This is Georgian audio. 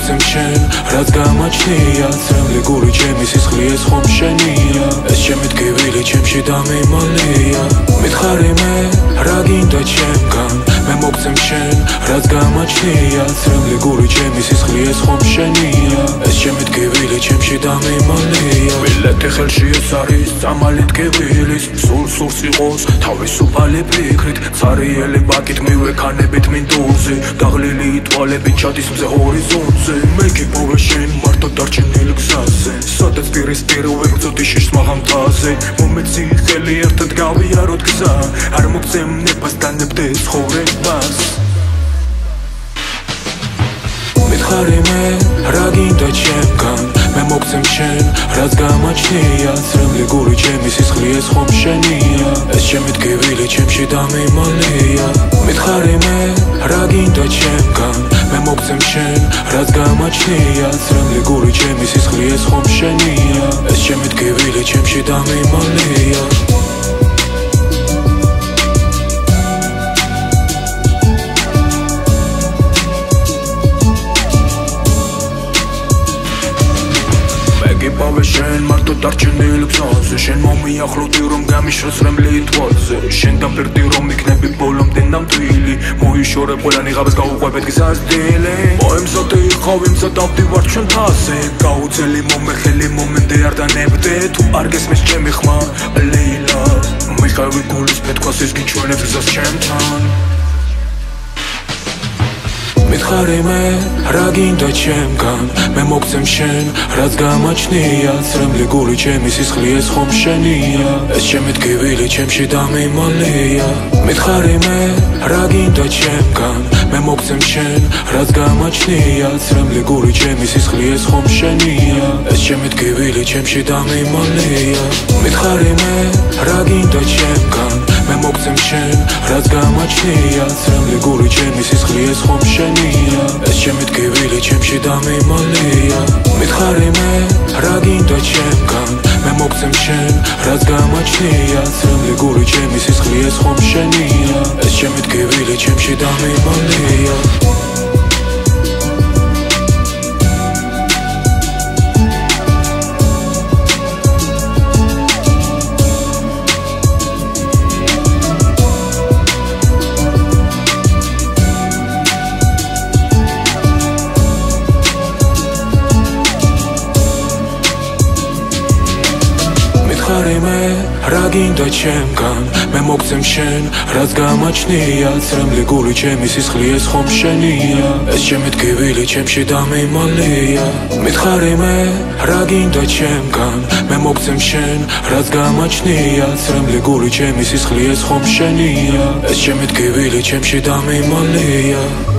მოგცემ შენ რაც გამაჩნია წრემლი გული ჩემი სისხლი ეს ხომ შენია ეს ჩემი ტკივილი ჩემში დამიმალია მითხარი მე რა გინდა ჩემგან მე მოგცემ შენ რაც გამაჩნია წრემლი გული ჩემი სისხლი ეს ხომ შენია ეს ჩემი ტკივილი ჩემში დამიმალია ვილეთი ხელში ეს არის წამალი ტკივილის სულს იყოს თავისუფალი ფიქრით цариელი ბაკით მივექანებით მინდულზე დაღლილი თვალებით ჩადის მზე ჰორიზონტზე მე გიპოვე შენ მარტო დარჩენილ გზაზე სადაც პირისპირ ვებრძოდი შიშს მაღამთაზე მომეცი ხელი ერთად გავიაროთ გზა არ მოგცემ ნებას დანებდე ცხოვრებას მითხარი მე რა გინდა ჩემგან მე მოგცემ შენ რაც გამაჩნია წრემლი გული ჩემი სისხლი ეს ხომ შენია ეს ჩემი ტკივილი ჩემში დამიმალია მითხარი მე რა გინდა ჩემგან მე მოგცემ შენ რაც გამაჩნია წრემლი გული ჩემი სისხლი ეს ხომ შენია ეს ჩემი ტკივილი ჩემში დამიმალია გიპოვე შენ მარტო დარჩენილ გზაზე შენ მომიახლოვდი რომ გამიშროს რემლი თვალზე შენ დამფერდი რომ იქნები ბოლომდე ნამდვილი მოიშორე ყველანი ღაბეს გაუყვებეთ გზას დილი მოემზადი ხავი მზადავდი ვარ ჩვენ თაზე გაუძელი მომეხელი მომენტე არ დანებდე თუ არ გესმის ჩემი ხმა ლეილა მიხავი გულის პეთქვას ის გიჩვენებს გზას ჩემთან მითხარი მე რა გინდა ჩემგან მე მოგცემ შენ რაც გამაჩნია წრემლი გული ჩემი სისხლი ეს ხომ შენია ეს ჩემი ტკივილი ჩემში დამიმალია მითხარი მე რა გინდა ჩემგან მე მოგცემ შენ რაც გამაჩნია წრემლი გული ჩემი სისხლი ეს ხომ შენია ეს ჩემი ტკივილი ჩემში დამიმალია მითხარი მე რა გინდა ჩემგან მე მოგცემ შენ რაც გამაჩნია წრემლი გული ჩემი სისხლი ეს ხომ შენია ეს ჩემი ტკივილი ჩემში დამიმალია მითხარი მე რა გინდა ჩემგან მე მოგცემ შენ რაც გამაჩნია წრემლი გული ჩემი სისხლი ეს ხომ შენია ეს ჩემი ტკივილი ჩემში დამიმალია მითხარი მე რა გინდა ჩემგან მე მოგცემ შენ რაც გამაჩნია წრემლი გული ჩემი სისხლი ეს ხომ შენია ეს ჩემი ტკივილი ჩემში დამიმალია მითხარი მე რა გინდა ჩემგან მე მოგცემ შენ რაც გამაჩნია წრემლი გული ჩემი სისხლი ეს ხომ შენია ეს ჩემი ტკივილი ჩემში დამიმალია